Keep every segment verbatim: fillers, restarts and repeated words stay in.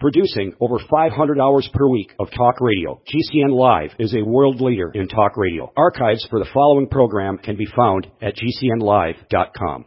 Producing over five hundred hours per week of talk radio, G C N Live is a world leader in talk radio. Archives for the following program can be found at G C N live dot com.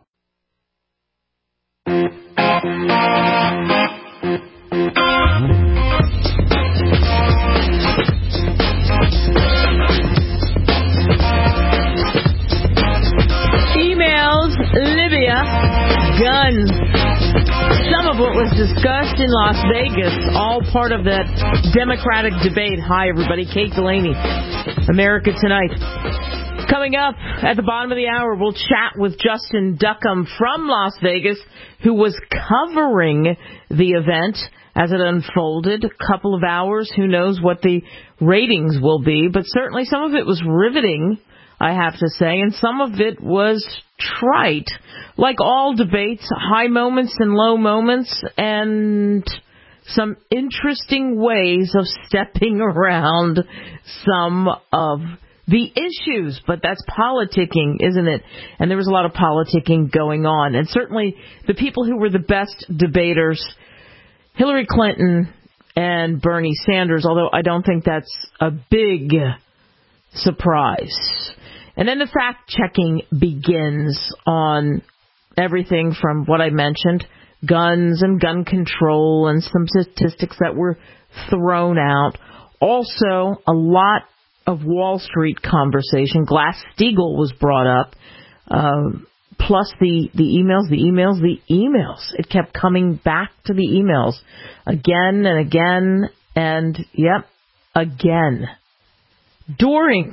Emails, Libya, guns. Some of what was discussed in Las Vegas, all part of that Democratic debate. Hi, everybody. Kate Delaney, America Tonight. Coming up at the bottom of the hour, we'll chat with Justin Duckham from Las Vegas, who was covering the event as it unfolded. A couple of hours. Who knows what the ratings will be, but certainly some of it was riveting, I have to say, and some of it was trite. Like all debates, high moments and low moments, and some interesting ways of stepping around some of the issues. But that's politicking, isn't it? And there was a lot of politicking going on. And certainly the people who were the best debaters, Hillary Clinton and Bernie Sanders, although I don't think that's a big surprise. And then the fact-checking begins on everything from what I mentioned, guns and gun control and some statistics that were thrown out. Also, a lot of Wall Street conversation. Glass-Steagall was brought up, uh, plus the, the emails, the emails, the emails. It kept coming back to the emails again and again and, yep, again. During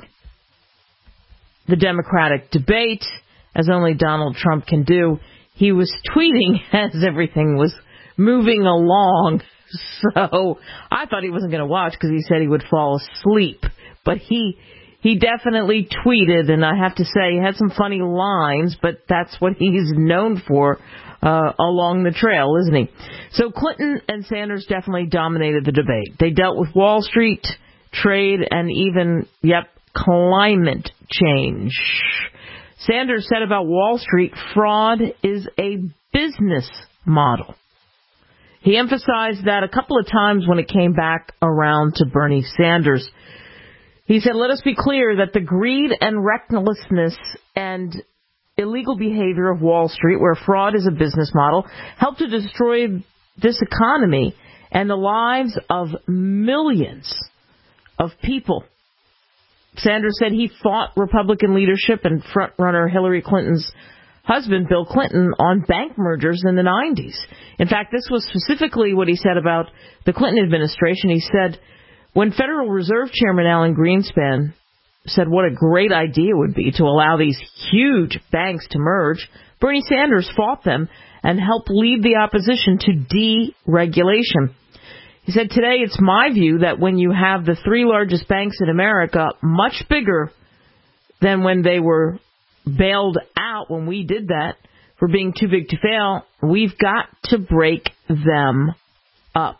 the Democratic debate, as only Donald Trump can do, he was tweeting as everything was moving along. So I thought he wasn't going to watch because he said he would fall asleep. But he he definitely tweeted, and I have to say he had some funny lines, but that's what he's known for uh, along the trail, isn't he? So Clinton and Sanders definitely dominated the debate. They dealt with Wall Street, trade, and even, yep, climate change. Sanders said about Wall Street, fraud is a business model. He emphasized that a couple of times when it came back around to Bernie Sanders. He said, let us be clear that the greed and recklessness and illegal behavior of Wall Street, where fraud is a business model, helped to destroy this economy and the lives of millions of people. Sanders said he fought Republican leadership and frontrunner Hillary Clinton's husband, Bill Clinton, on bank mergers in the nineties. In fact, this was specifically what he said about the Clinton administration. He said, when Federal Reserve Chairman Alan Greenspan said what a great idea it would be to allow these huge banks to merge, Bernie Sanders fought them and helped lead the opposition to deregulation. He said, today it's my view that when you have the three largest banks in America, much bigger than when they were bailed out, when we did that, for being too big to fail, we've got to break them up.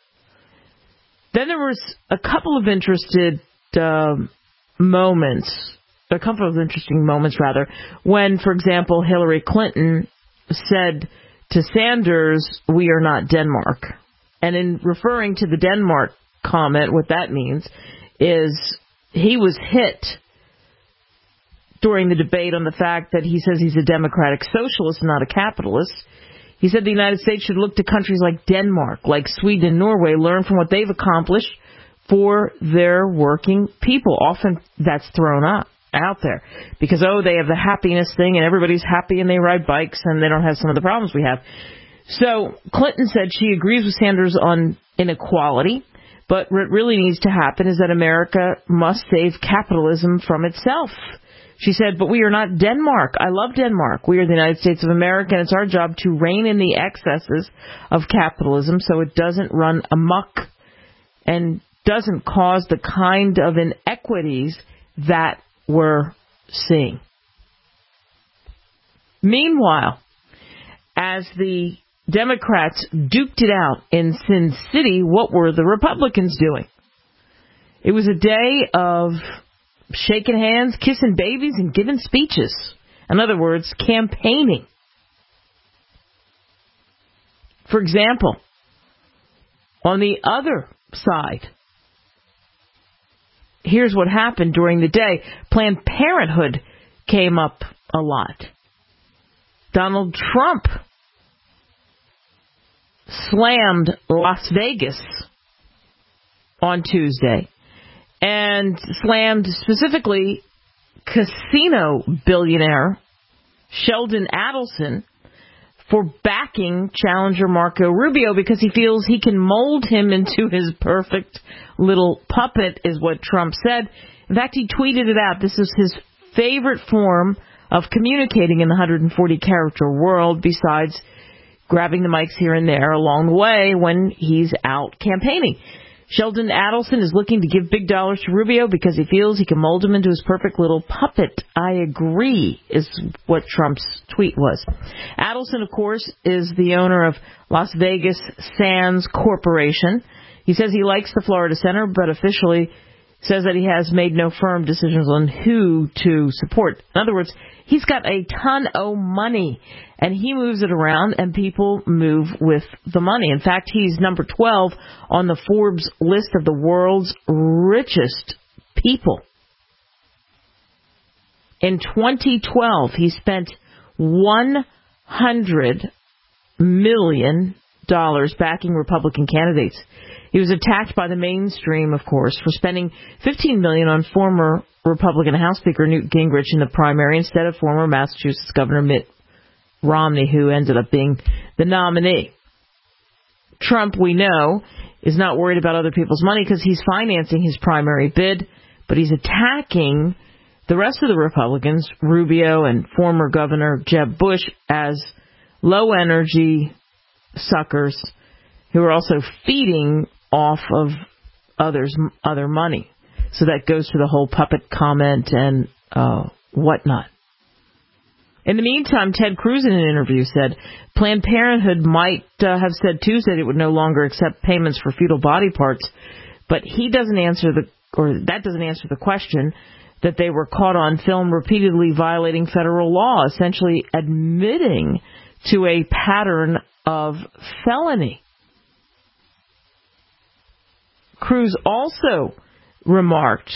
Then there was a couple of interested uh, moments, a couple of interesting moments, rather, when, for example, Hillary Clinton said to Sanders, we are not Denmark. And in referring to the Denmark comment, what that means is he was hit during the debate on the fact that he says he's a democratic socialist, not a capitalist. He said the United States should look to countries like Denmark, like Sweden and Norway, learn from what they've accomplished for their working people. Often that's thrown up out there because, oh, they have the happiness thing and everybody's happy and they ride bikes and they don't have some of the problems we have. So Clinton said she agrees with Sanders on inequality, but what really needs to happen is that America must save capitalism from itself. She said, but we are not Denmark. I love Denmark. We are the United States of America, and it's our job to rein in the excesses of capitalism so it doesn't run amok and doesn't cause the kind of inequities that we're seeing. Meanwhile, as the Democrats duked it out in Sin City, what were the Republicans doing? It was a day of shaking hands, kissing babies, and giving speeches. In other words, campaigning. For example, On the other side, here's what happened during the day. Planned Parenthood came up a lot. Donald Trump slammed Las Vegas on Tuesday and slammed specifically casino billionaire Sheldon Adelson for backing challenger Marco Rubio because he feels he can mold him into his perfect little puppet, is what Trump said. In fact, he tweeted it out. This is his favorite form of communicating in the one hundred forty character world, besides grabbing the mics here and there along the way when he's out campaigning. Sheldon Adelson is looking to give big dollars to Rubio because he feels he can mold him into his perfect little puppet. I agree, is what Trump's tweet was. Adelson, of course, is the owner of Las Vegas Sands Corporation. He says he likes the Florida Center, but officially says that he has made no firm decisions on who to support. In other words, he's got a ton of money, and he moves it around, and people move with the money. In fact, he's number twelve on the Forbes list of the world's richest people. In twenty twelve, he spent one hundred million dollars backing Republican candidates. He was attacked by the mainstream, of course, for spending fifteen million dollars on former Republican House Speaker Newt Gingrich in the primary instead of former Massachusetts Governor Mitt Romney, who ended up being the nominee. Trump, we know, is not worried about other people's money because he's financing his primary bid, but he's attacking the rest of the Republicans, Rubio and former Governor Jeb Bush, as low-energy suckers who are also feeding off of others' other money. So that goes to the whole puppet comment and uh, whatnot. In the meantime, Ted Cruz in an interview said Planned Parenthood might uh, have said Tuesday it would no longer accept payments for fetal body parts, but he doesn't answer the, or that doesn't answer the question that they were caught on film repeatedly violating federal law, essentially admitting to a pattern of felony. Cruz also remarked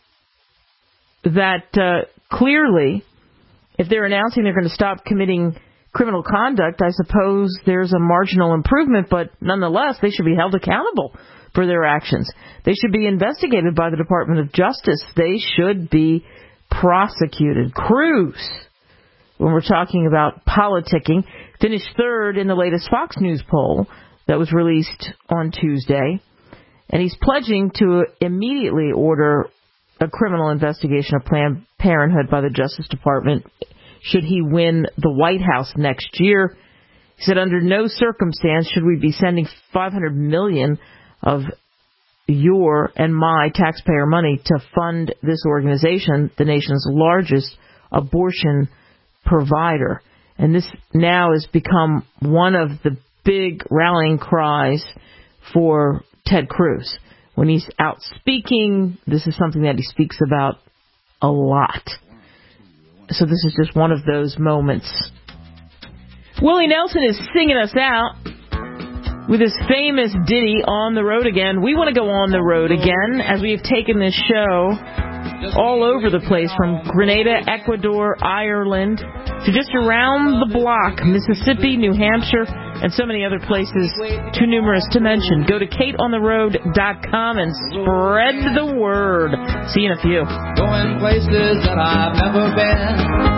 that uh, clearly, if they're announcing they're going to stop committing criminal conduct, I suppose there's a marginal improvement, but nonetheless, they should be held accountable for their actions. They should be investigated by the Department of Justice. They should be prosecuted. Cruz, when we're talking about politicking, finished third in the latest Fox News poll that was released on Tuesday. And he's pledging to immediately order a criminal investigation of Planned Parenthood by the Justice Department should he win the White House next year. He said, under no circumstance should we be sending five hundred million dollars of your and my taxpayer money to fund this organization, the nation's largest abortion provider. And this now has become one of the big rallying cries for Ted Cruz. When he's out speaking, this is something that he speaks about a lot. So this is just one of those moments. Willie Nelson is singing us out with his famous ditty, On the Road Again. We want to go on the road again, as we have taken this show all over the place, from Grenada, Ecuador, Ireland, to just around the block, Mississippi, New Hampshire, and so many other places too numerous to mention. Go to kate on the road dot com and spread the word. See you in a few. Going places that I've never been.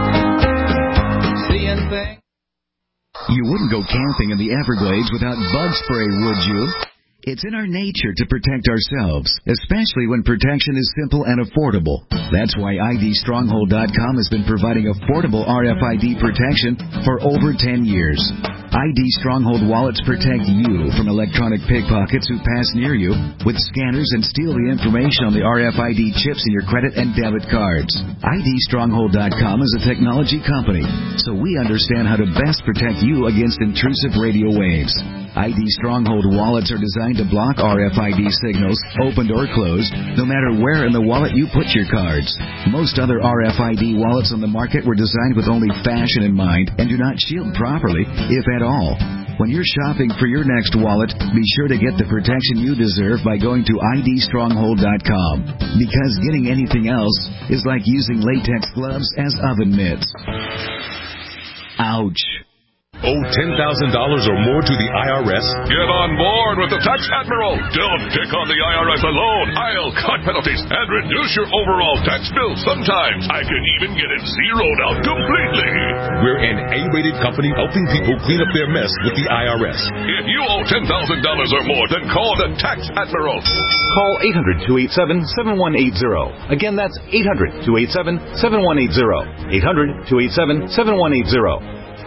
Seeing things. You wouldn't go camping in the Everglades without bug spray, would you? It's in our nature to protect ourselves, especially when protection is simple and affordable. That's why I D Stronghold dot com has been providing affordable R F I D protection for over ten years. I D Stronghold wallets protect you from electronic pickpockets who pass near you with scanners and steal the information on the R F I D chips in your credit and debit cards. I D Stronghold dot com is a technology company, so we understand how to best protect you against intrusive radio waves. I D Stronghold wallets are designed to block R F I D signals, opened or closed, no matter where in the wallet you put your cards. Most other R F I D wallets on the market were designed with only fashion in mind and do not shield properly, if at all. When you're shopping for your next wallet, be sure to get the protection you deserve by going to I D stronghold dot com. Because getting anything else is like using latex gloves as oven mitts. Ouch. Owe ten thousand dollars or more to the I R S? Get on board with the Tax Admiral. Don't take on the I R S alone. I'll cut penalties and reduce your overall tax bill. Sometimes I can even get it zeroed out completely. We're an A-rated company helping people clean up their mess with the I R S. If you owe ten thousand dollars or more, then call the Tax Admiral. Call eight hundred, two eight seven, seven one eight zero. Again, that's eight hundred, two eight seven, seven one eight zero. eight hundred, two eight seven, seven one eight zero.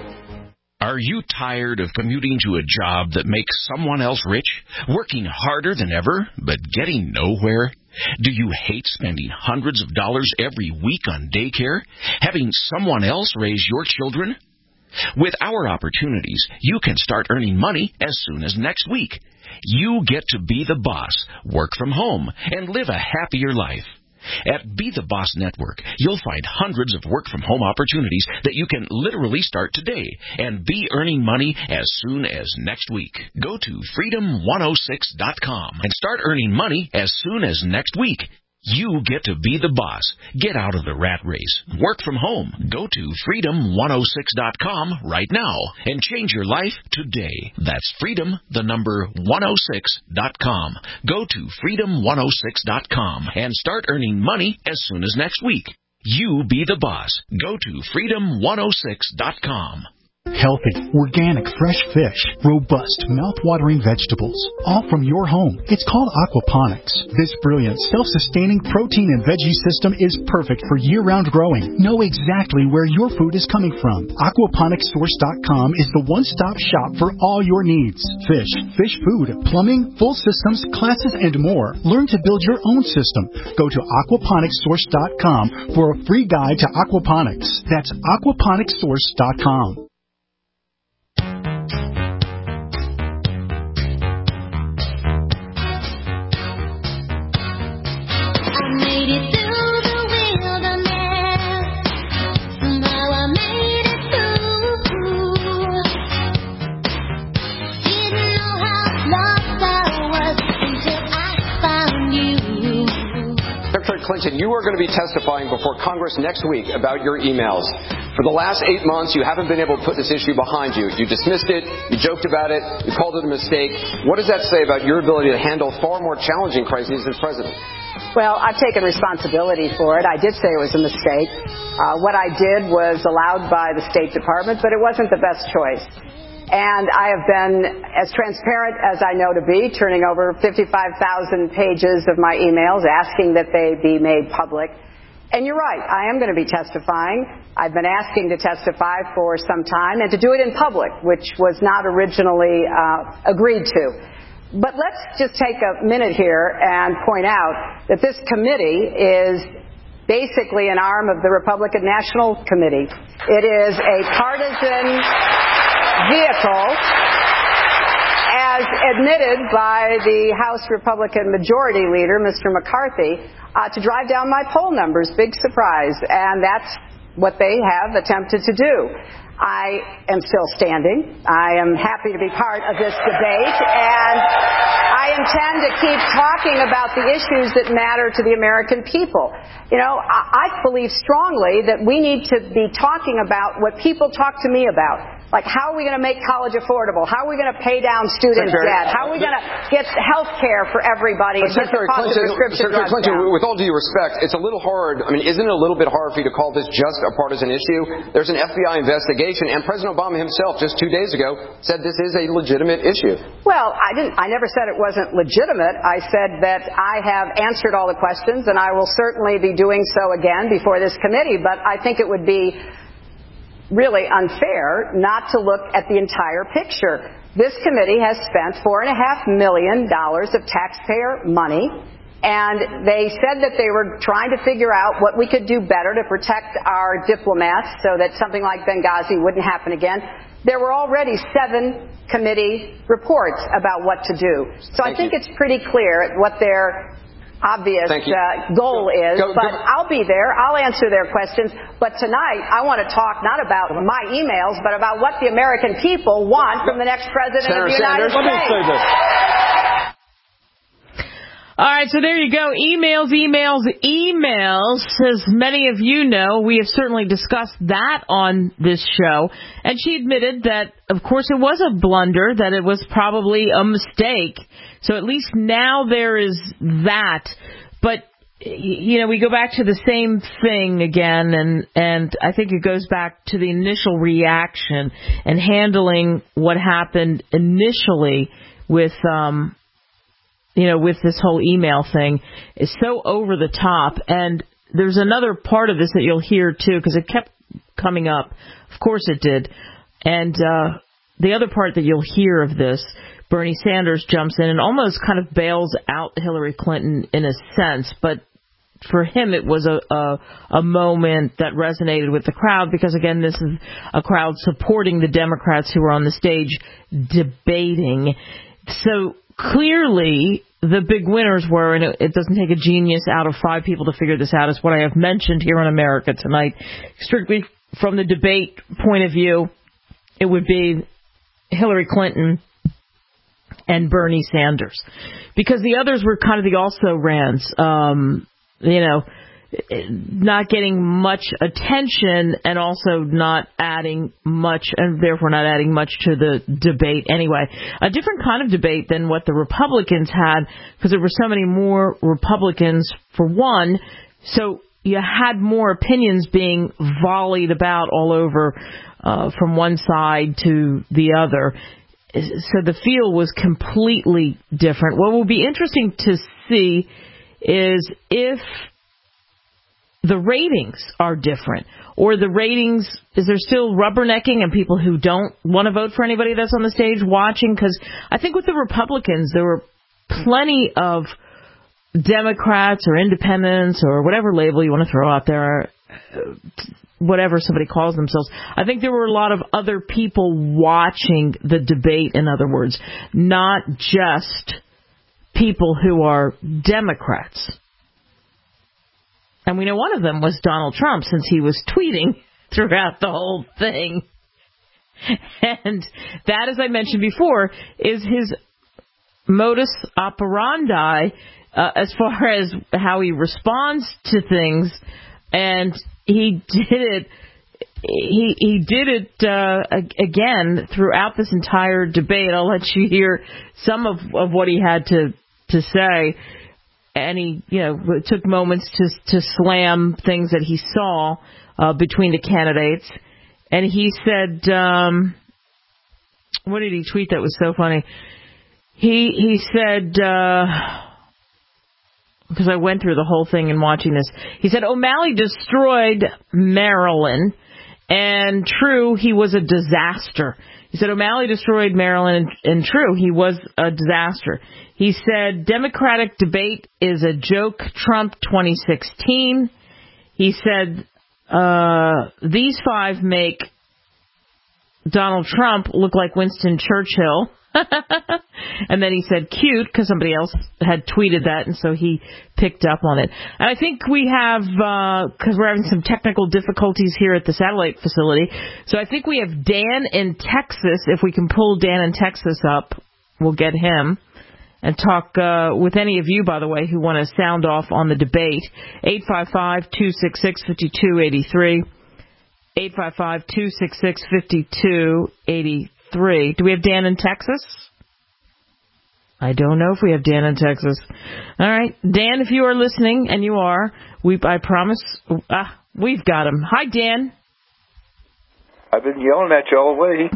Are you tired of commuting to a job that makes someone else rich, working harder than ever, but getting nowhere? Do you hate spending hundreds of dollars every week on daycare, having someone else raise your children? With our opportunities, you can start earning money as soon as next week. You get to be the boss, work from home, and live a happier life. At Be the Boss Network, you'll find hundreds of work-from-home opportunities that you can literally start today and be earning money as soon as next week. Go to freedom one oh six dot com and start earning money as soon as next week. You get to be the boss. Get out of the rat race. Work from home. Go to freedom one oh six dot com right now and change your life today. That's freedom, the number one oh six dot com. Go to freedom one oh six dot com and start earning money as soon as next week. You be the boss. Go to freedom one oh six dot com. Healthy, organic, fresh fish, robust, mouth-watering vegetables, all from your home. It's called aquaponics. This brilliant, self-sustaining protein and veggie system is perfect for year-round growing. Know exactly where your food is coming from. aquaponics source dot com is the one-stop shop for all your needs. Fish, fish food, plumbing, full systems, classes, and more. Learn to build your own system. Go to aquaponics source dot com for a free guide to aquaponics. That's aquaponics source dot com. Clinton, you are going to be testifying before Congress next week about your emails. For the last eight months, you haven't been able to put this issue behind you. You dismissed it, you joked about it, you called it a mistake. What does that say about your ability to handle far more challenging crises as president? Well, I've taken responsibility for it. I did say it was a mistake. Uh, what I did was allowed by the State Department, but it wasn't the best choice. And I have been as transparent as I know to be, turning over fifty-five thousand pages of my emails, asking that they be made public. And you're right, I am going to be testifying. I've been asking to testify for some time and to do it in public, which was not originally uh, agreed to. But let's just take a minute here and point out that this committee is basically an arm of the Republican National Committee. It is a partisan vehicle, as admitted by the House Republican Majority Leader, Mister McCarthy, uh, to drive down my poll numbers. Big surprise. And that's what they have attempted to do. I am still standing. I am happy to be part of this debate, and I intend to keep talking about the issues that matter to the American people. You know, I, I believe strongly that we need to be talking about what people talk to me about. Like, how are we going to make college affordable? How are we going to pay down student Secretary, debt? How are we going to get health care for everybody? And get the cost of prescription drugs down? With all due respect, it's a little hard. I mean, isn't it a little bit hard for you to call this just a partisan issue? There's an F B I investigation, and President Obama himself just two days ago said this is a legitimate issue. Well, I didn't. I never said it wasn't legitimate. I said that I have answered all the questions, and I will certainly be doing so again before this committee. But I think it would be really unfair not to look at the entire picture. This committee has spent four and a half million dollars of taxpayer money, and they said that they were trying to figure out what we could do better to protect our diplomats so that something like Benghazi wouldn't happen again. There were already seven committee reports about what to do. So I think it's pretty clear what they're obvious uh, goal is, go, but go. I'll be there. I'll answer their questions. But tonight, I want to talk not about my emails, but about what the American people want from the next president Senator of the United Sanders, States. let me say this. All right, so there you go. Emails, emails, emails. As many of you know, we have certainly discussed that on this show. And she admitted that, of course, it was a blunder, that it was probably a mistake. So at least now there is that. But, you know, we go back to the same thing again, and, and I think it goes back to the initial reaction and handling what happened initially with, um, you know, with this whole email thing is so over the top. And there's another part of this that you'll hear, too, because it kept coming up. Of course it did. And uh, the other part that you'll hear of this, Bernie Sanders jumps in and almost kind of bails out Hillary Clinton in a sense. But for him, it was a, a, a moment that resonated with the crowd because, again, this is a crowd supporting the Democrats who were on the stage debating. So clearly, the big winners were, and it, it doesn't take a genius out of five people to figure this out, is what I have mentioned here on America Tonight. Strictly from the debate point of view, it would be Hillary Clinton and Bernie Sanders. Because the others were kind of the also-rans, um, you know, not getting much attention and also not adding much, and therefore not adding much to the debate anyway. A different kind of debate than what the Republicans had, because there were so many more Republicans, for one, so you had more opinions being volleyed about all over uh, from one side to the other. So the feel was completely different. What will be interesting to see is if the ratings are different, or the ratings, is there still rubbernecking and people who don't want to vote for anybody that's on the stage watching? Because I think with the Republicans, there were plenty of Democrats or independents or whatever label you want to throw out there, whatever somebody calls themselves. I think there were a lot of other people watching the debate, in other words, not just people who are Democrats. And we know one of them was Donald Trump, since he was tweeting throughout the whole thing. And that, as I mentioned before, is his modus operandi uh, as far as how he responds to things. And he did it. He he did it uh, again throughout this entire debate. I'll let you hear some of, of what he had to to say. And he, you know, took moments to to slam things that he saw uh, between the candidates. And he said, um, what did he tweet that was so funny? He he said, uh, because I went through the whole thing and watching this. He said, O'Malley destroyed Maryland, and true, he was a disaster. He said O'Malley destroyed Maryland, and, and true, he was a disaster. He said Democratic debate is a joke, Trump twenty sixteen. He said uh, these five make Donald Trump look like Winston Churchill. And then he said cute, because somebody else had tweeted that, and so he picked up on it. And I think we have, because uh, we're having some technical difficulties here at the satellite facility, so I think we have Dan in Texas. If we can pull Dan in Texas up, we'll get him and talk uh, with any of you, by the way, who want to sound off on the debate. eight five five, two six six, five two eight three. eight five five, two six six, five two eight three. Do we have Dan in Texas? I don't know if we have Dan in Texas. All right. Dan, if you are listening, and you are, we I promise, uh, we've got him. Hi, Dan. I've been yelling at you all the way.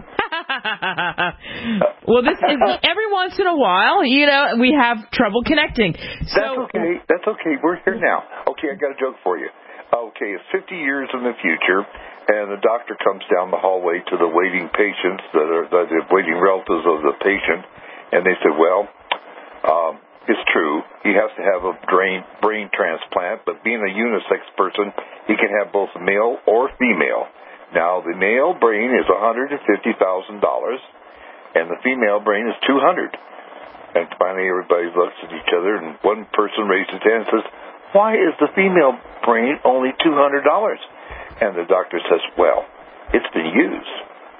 Well, this is every once in a while, you know, we have trouble connecting. So, That's okay. That's okay. We're here now. Okay, I got a joke for you. Okay, it's fifty years in the future, and the doctor comes down the hallway to the waiting patients that are the waiting relatives of the patient, and they said, well, um, it's true. He has to have a brain, brain transplant, but being a unisex person, he can have both male or female. Now, the male brain is one hundred fifty thousand dollars, and the female brain is two hundred thousand dollars. And finally everybody looks at each other, and one person raised his hand and says, why is the female brain only two hundred dollars? And the doctor says, well, it's been used.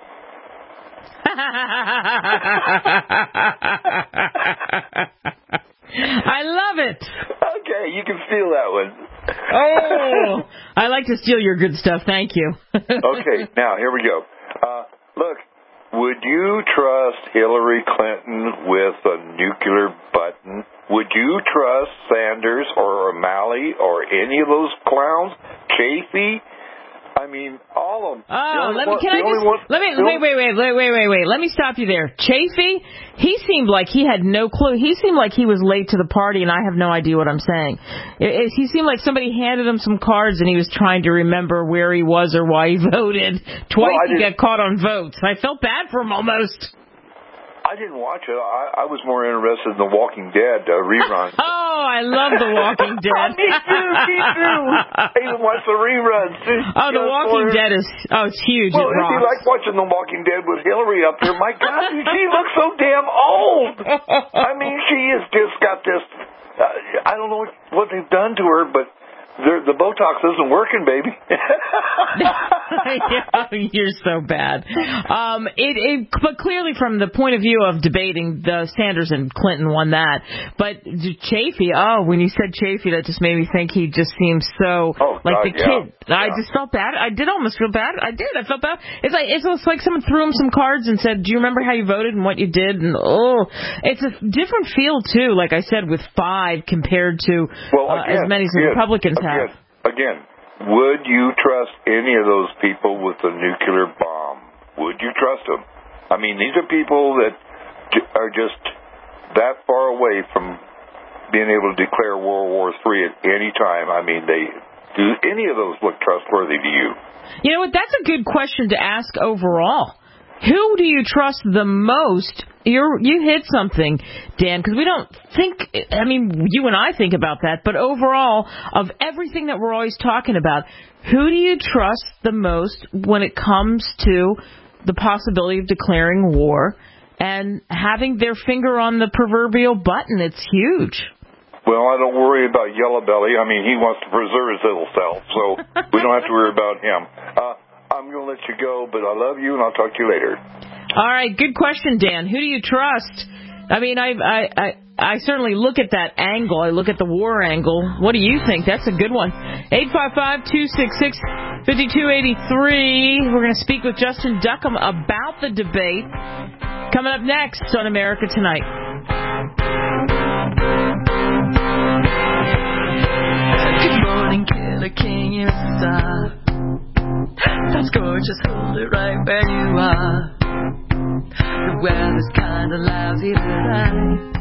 I love it. Okay, you can steal that one. Oh, I like to steal your good stuff. Thank you. Okay, now here we go. Uh, look, would you trust Hillary Clinton with a nuclear button? Would you trust Sanders or O'Malley or any of those clowns? Chafee? I mean, all of them. Oh, let me, can I just, one, let me, wait, wait, wait, wait, wait, wait, wait. Let me stop you there. Chafee, he seemed like he had no clue. He seemed like he was late to the party, and I have no idea what I'm saying. It, it, he seemed like somebody handed him some cards, and he was trying to remember where he was or why he voted. Twice well, he got caught on votes. I felt bad for him almost. I didn't watch it. I, I was more interested in The Walking Dead uh, rerun. Oh, I love The Walking Dead. Me too, me too. I even watch the reruns. Oh, The Walking Dead is, oh, it's huge. Well, it if you like watching The Walking Dead with Hillary up there, my God, she looks so damn old. I mean, she has just got this, uh, I don't know what, what they've done to her, but the, the Botox isn't working, baby. You're so bad. Um, it, it, but clearly, from the point of view of debating, the Sanders and Clinton won that. But Chafee, oh, when you said Chafee, that just made me think he just seems so oh, like God, the kid. Yeah. I yeah. just felt bad. I did almost feel bad. I did. I felt bad. It's like it's almost like someone threw him some cards and said, "Do you remember how you voted and what you did?" And oh, it's a different feel too. Like I said, with five compared to well, uh, again, as many as the again, Republicans again, have. Again, would you trust any of those people with a nuclear bomb? Would you trust them? I mean, these are people that are just that far away from being able to declare World War Three at any time. I mean, they do any of those look trustworthy to you? You know what? That's a good question to ask overall. Who do you trust the most? You're, you hit something, Dan, because we don't think, I mean, you and I think about that, but overall, of everything that we're always talking about, who do you trust the most when it comes to the possibility of declaring war and having their finger on the proverbial button? It's huge. Well, I don't worry about Yellow Belly. I mean, he wants to preserve his little self, so we don't have to worry about him. Uh, I'm going to let you go, but I love you, and I'll talk to you later. All right, good question, Dan. Who do you trust? I mean, I, I, I, I certainly look at that angle. I look at the war angle. What do you think? That's a good one. eight five five, two six six, five two eight three. We're going to speak with Justin Duckham about the debate. Coming up next on America Tonight. Good morning, Killer King, you're a star. That's gorgeous, hold it right where you are. The weather's kinda lousy tonight.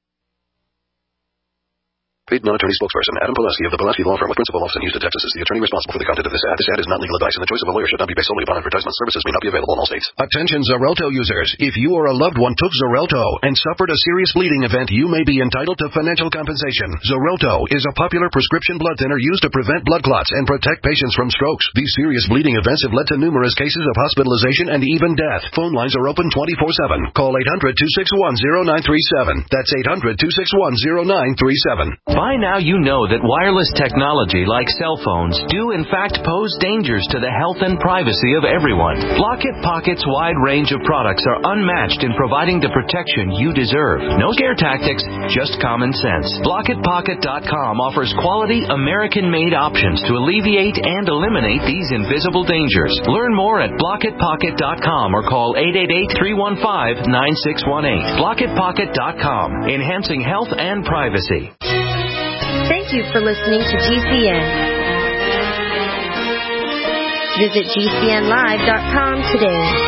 Paid non-attorney spokesperson Adam Pulaski of the Pulaski Law Firm with principal office in Houston, Texas is the attorney responsible for the content of this ad. This ad is not legal advice, and the choice of a lawyer should not be based solely upon advertisement. Services may not be available in all states. Attention Xarelto users. If you or a loved one took Xarelto and suffered a serious bleeding event, you may be entitled to financial compensation. Xarelto is a popular prescription blood thinner used to prevent blood clots and protect patients from strokes. These serious bleeding events have led to numerous cases of hospitalization and even death. Phone lines are open twenty-four seven. Call eight hundred, two six one, zero nine three seven. That's eight hundred, two six one, zero nine three seven. By now you know that wireless technology like cell phones do in fact pose dangers to the health and privacy of everyone. Blockit Pocket's wide range of products are unmatched in providing the protection you deserve. No scare tactics, just common sense. Blockit Pocket dot com offers quality American-made options to alleviate and eliminate these invisible dangers. Learn more at Blockit Pocket dot com or call eight eight eight, three one five, nine six one eight. Blockit Pocket dot com, enhancing health and privacy. Thank you for listening to G C N. Visit G C N live dot com today.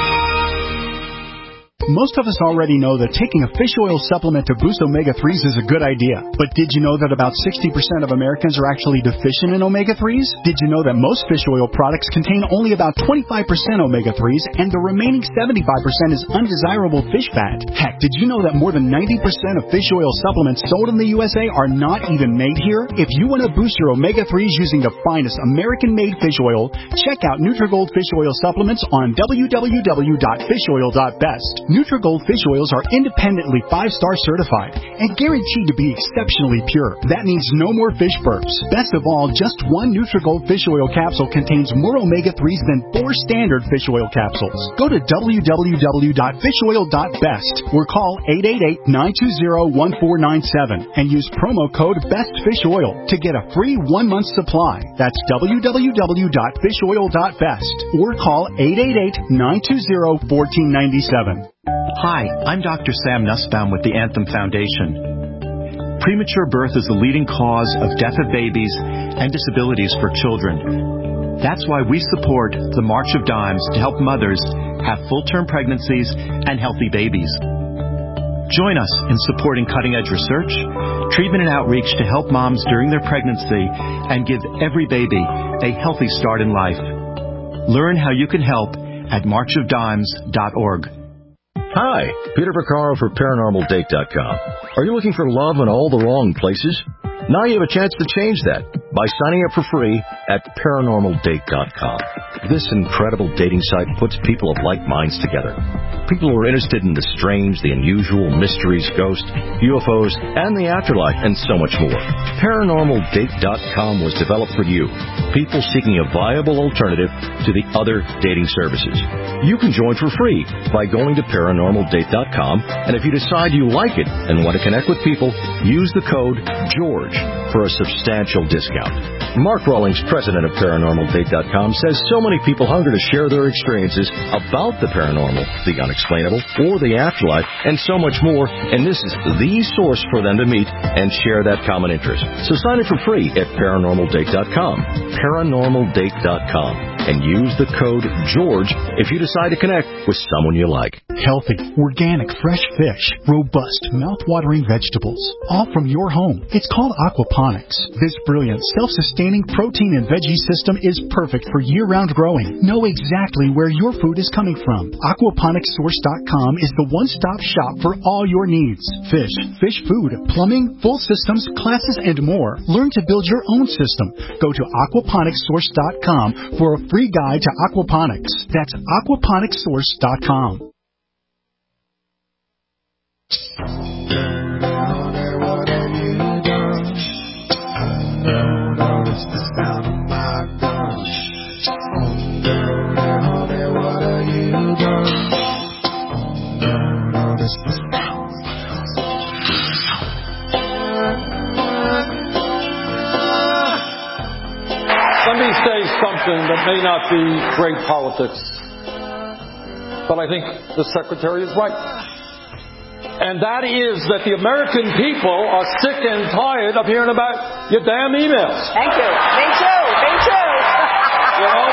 Most of us already know that taking a fish oil supplement to boost omega threes is a good idea. But did you know that about sixty percent of Americans are actually deficient in omega threes? Did you know that most fish oil products contain only about twenty-five percent omega threes and the remaining seventy-five percent is undesirable fish fat? Heck, did you know that more than ninety percent of fish oil supplements sold in the U S A are not even made here? If you want to boost your omega threes using the finest American-made fish oil, check out Nutrigold Fish Oil Supplements on w w w dot fish oil dot best. Nutrigold fish oils are independently five-star certified and guaranteed to be exceptionally pure. That means no more fish burps. Best of all, just one Nutrigold fish oil capsule contains more omega threes than four standard fish oil capsules. Go to w w w dot fish oil dot best or call eight eight eight, nine two zero, one four nine seven and use promo code BESTFISHOIL to get a free one-month supply. That's w w w dot fish oil dot best or call eight eight eight, nine two zero, one four nine seven. Hi, I'm Doctor Sam Nussbaum with the Anthem Foundation. Premature birth is the leading cause of death of babies and disabilities for children. That's why we support the March of Dimes to help mothers have full-term pregnancies and healthy babies. Join us in supporting cutting-edge research, treatment and outreach to help moms during their pregnancy and give every baby a healthy start in life. Learn how you can help at march of dimes dot org. Hi, Peter Vaccaro for paranormal date dot com. Are you looking for love in all the wrong places? Now you have a chance to change that by signing up for free at paranormal date dot com. This incredible dating site puts people of like minds together. People who are interested in the strange, the unusual, mysteries, ghosts, U F Os, and the afterlife, and so much more. paranormal date dot com was developed for you, people seeking a viable alternative to the other dating services. You can join for free by going to paranormal date dot com, and if you decide you like it and want to connect with people, use the code GEORGE for a substantial discount. Mark Rawlings, president of paranormal date dot com, says so many people hunger to share their experiences about the paranormal, the unexplainable, or the afterlife, and so much more, and this is the source for them to meet and share that common interest. So sign up for free at paranormal date dot com, paranormal date dot com, and use the code GEORGE if you decide to connect with someone you like. Healthy, organic, fresh fish, robust, mouth-watering vegetables, all from your home. It's called aquaponics. This brilliant, self-sustaining protein and veggie system is perfect for year-round growing. Know exactly where your food is coming from. aquaponics source dot com is the one-stop shop for all your needs. Fish, fish food, plumbing, full systems, classes, and more. Learn to build your own system. Go to aquaponics source dot com for a free guide to aquaponics. That's aquaponics source dot com. Let me say something that may not be great politics, but I think the Secretary is right. And that is that the American people are sick and tired of hearing about your damn emails. Thank you. Me too. Me too. You know?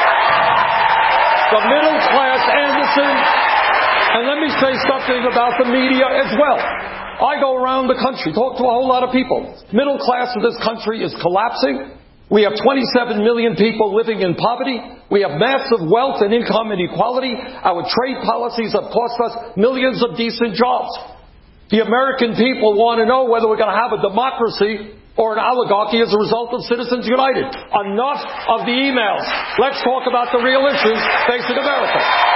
The middle class, Anderson, and let me say something about the media as well. I go around the country, talk to a whole lot of people. Middle class of this country is collapsing. We have twenty-seven million people living in poverty. We have massive wealth and income inequality. Our trade policies have cost us millions of decent jobs. The American people want to know whether we're going to have a democracy or an oligarchy as a result of Citizens United. Enough of the emails. Let's talk about the real issues facing America.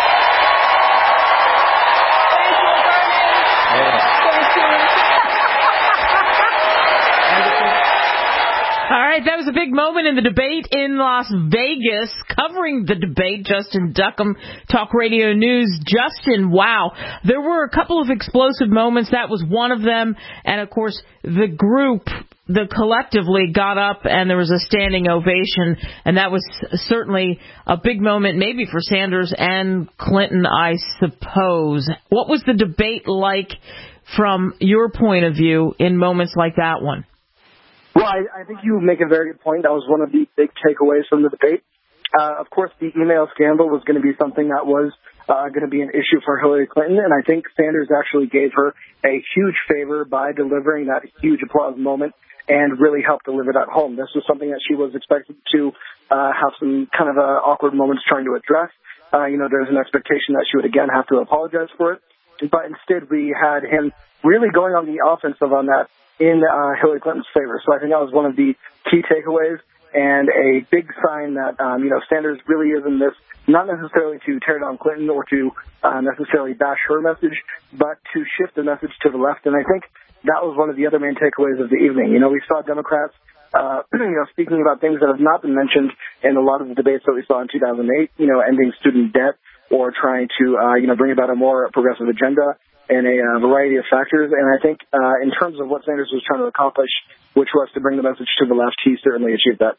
All right, that was a big moment in the debate in Las Vegas. Covering the debate, Justin Duckham, Talk Radio News. Justin, wow. There were a couple of explosive moments. That was one of them. And, of course, the group, the collectively got up and there was a standing ovation. And that was certainly a big moment, maybe for Sanders and Clinton, I suppose. What was the debate like from your point of view in moments like that one? Well, I, I think you make a very good point. That was one of the big takeaways from the debate. Uh, of course, the email scandal was going to be something that was uh, going to be an issue for Hillary Clinton, and I think Sanders actually gave her a huge favor by delivering that huge applause moment and really helped deliver that home. This was something that she was expected to uh, have some kind of uh, awkward moments trying to address. Uh, you know, there's an expectation that she would again have to apologize for it, but instead we had him really going on the offensive on that in uh, Hillary Clinton's favor. So I think that was one of the key takeaways. and a big sign that, um, you know, Sanders really is in this, not necessarily to tear down Clinton or to uh, necessarily bash her message, but to shift the message to the left. And I think that was one of the other main takeaways of the evening. You know, we saw Democrats, uh, you know, speaking about things that have not been mentioned in a lot of the debates that we saw in two thousand eight, you know, ending student debt or trying to, uh, you know, bring about a more progressive agenda and a uh, variety of factors. And I think uh, in terms of what Sanders was trying to accomplish, which was to bring the message to the left, he certainly achieved that.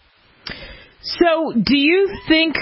So do you think,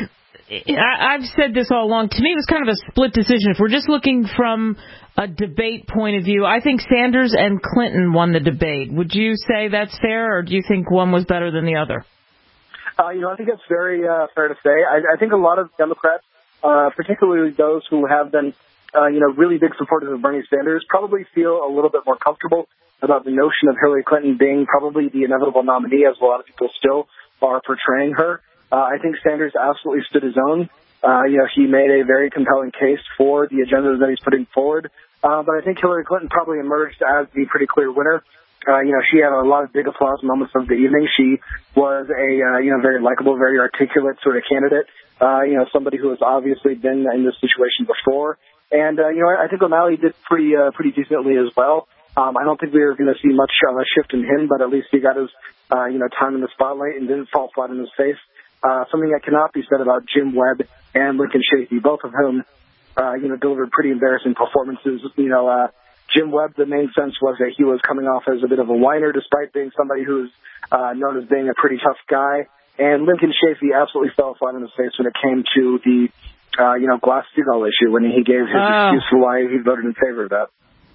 I, I've said this all along, to me it was kind of a split decision. If we're just looking from a debate point of view, I think Sanders and Clinton won the debate. Would you say that's fair, or do you think one was better than the other? Uh, you know, I think that's very uh, fair to say. I, I think a lot of Democrats, uh, particularly those who have been Uh, you know, really big supporters of Bernie Sanders, probably feel a little bit more comfortable about the notion of Hillary Clinton being probably the inevitable nominee, as a lot of people still are portraying her. Uh, I think Sanders absolutely stood his own. Uh, you know, he made a very compelling case for the agenda that he's putting forward. Uh, but I think Hillary Clinton probably emerged as the pretty clear winner. Uh, you know, she had a lot of big applause moments of the evening. She was a, uh, you know, very likable, very articulate sort of candidate. Uh, you know, somebody who has obviously been in this situation before. And, uh, you know, I think O'Malley did pretty, uh, pretty decently as well. Um, I don't think we were going to see much of a shift in him, but at least he got his, uh, you know, time in the spotlight and didn't fall flat in his face. Uh, something that cannot be said about Jim Webb and Lincoln Chafee, both of whom, uh, you know, delivered pretty embarrassing performances. You know, uh, Jim Webb, the main sense was that he was coming off as a bit of a whiner, despite being somebody who's, uh, known as being a pretty tough guy. And Lincoln Chafee absolutely fell flat in his face when it came to the, Uh, you know, Glass-Steagall issue when he gave his oh. excuse for why he voted in favor of that.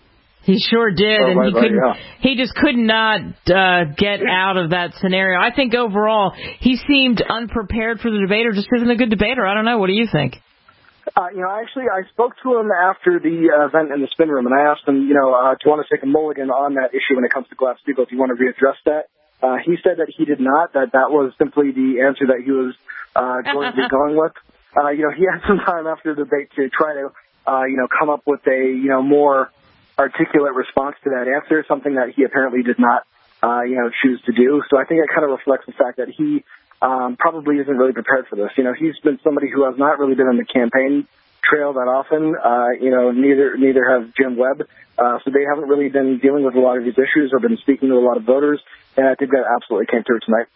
He sure did, oh, and he couldn't. Yeah. He just could not uh, get out of that scenario. I think overall he seemed unprepared for the debate, or just isn't a good debater. I don't know. What do you think? Uh, you know, actually, I spoke to him after the uh, event in the spin room, and I asked him, you know, uh, do you want to take a mulligan on that issue when it comes to Glass-Steagall? Do you want to readdress that? Uh, he said that he did not. That that was simply the answer that he was uh, going to be going with. Uh, you know, he had some time after the debate to try to, uh, you know, come up with a, you know, more articulate response to that answer, something that he apparently did not, uh, you know, choose to do. So I think it kind of reflects the fact that he um, probably isn't really prepared for this. You know, he's been somebody who has not really been on the campaign trail that often. Uh, you know, neither neither have Jim Webb. Uh, so they haven't really been dealing with a lot of these issues or been speaking to a lot of voters. And I think that absolutely came through tonight.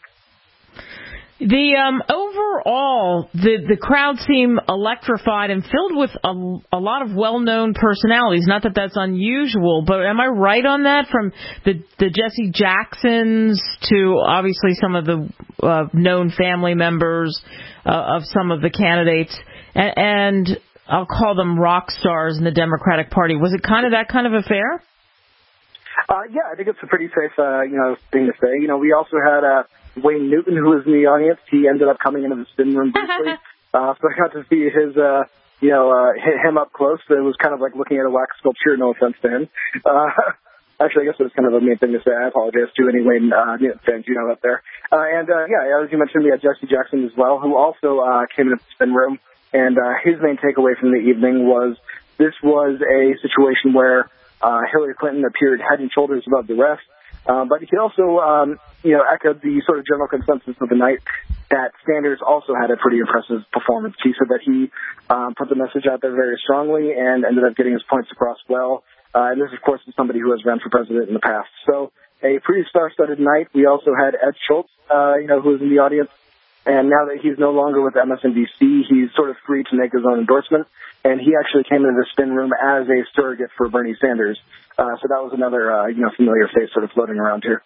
The um, overall, the the crowd seemed electrified and filled with a, a lot of well-known personalities. Not that that's unusual, but am I right on that? From the, the Jesse Jacksons to obviously some of the uh, known family members uh, of some of the candidates, and, and I'll call them rock stars in the Democratic Party. Was it kind of that kind of affair? Uh, yeah, I think it's a pretty safe, uh, you know, thing to say. You know, we also had uh, Wayne Newton, who was in the audience. He ended up coming into the spin room briefly, uh, so I got to see his, uh, you know, uh, hit him up close. It was kind of like looking at a wax sculpture. No offense to him. Uh, actually, I guess it was kind of a mean thing to say. I apologize to any Wayne uh, Newton fans you know out there. Uh, and uh, yeah, as you mentioned, we had Jesse Jackson as well, who also uh, came into the spin room. And uh, his main takeaway from the evening was this was a situation where Uh, Hillary Clinton appeared head and shoulders above the rest, uh, but he also, um, you know, echoed the sort of general consensus of the night that Sanders also had a pretty impressive performance. He said that he um, put the message out there very strongly and ended up getting his points across well. Uh, and this, of course, is somebody who has run for president in the past. So a pretty star-studded night. We also had Ed Schultz, uh, you know, who was in the audience. And now that he's no longer with M S N B C, he's sort of free to make his own endorsement. And he actually came into the spin room as a surrogate for Bernie Sanders. Uh, so that was another, uh, you know, familiar face sort of floating around here.